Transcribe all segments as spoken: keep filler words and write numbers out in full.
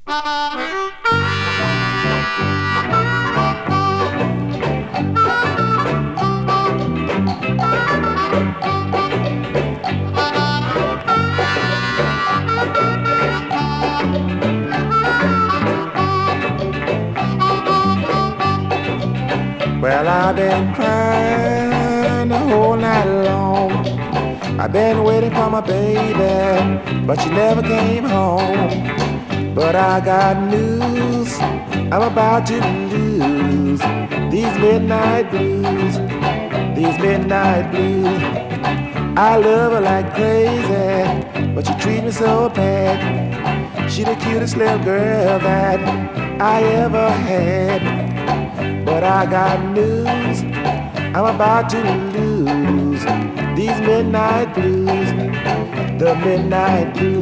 Well, I've been crying the whole night long. I've been waiting for my baby, but she never came home. But I got news, I'm about to lose these midnight blues, these midnight blues. I love her like crazy, but she treats me so bad. She the cutest little girl that I ever had. But I got news, I'm about to lose these midnight blues, the midnight blues.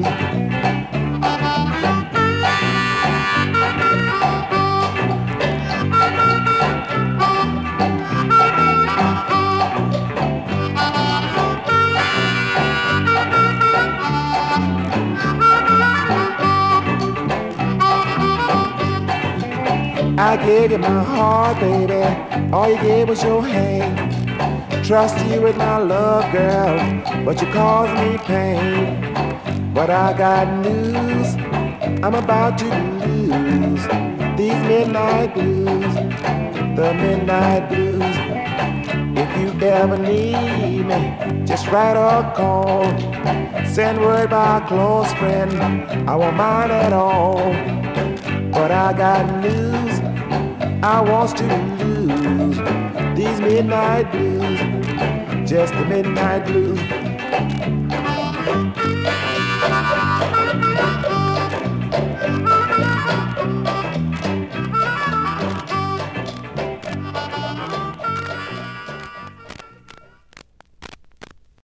I gave you my heart, baby, all you gave was your hand. Trust you with my love, girl, but you caused me pain. But I got news, I'm about to lose these midnight blues, the midnight blues. If you ever need me, just write or call. Send word by a close friend, I won't mind at all. But I got news, I want to lose these midnight blues, just the midnight blues.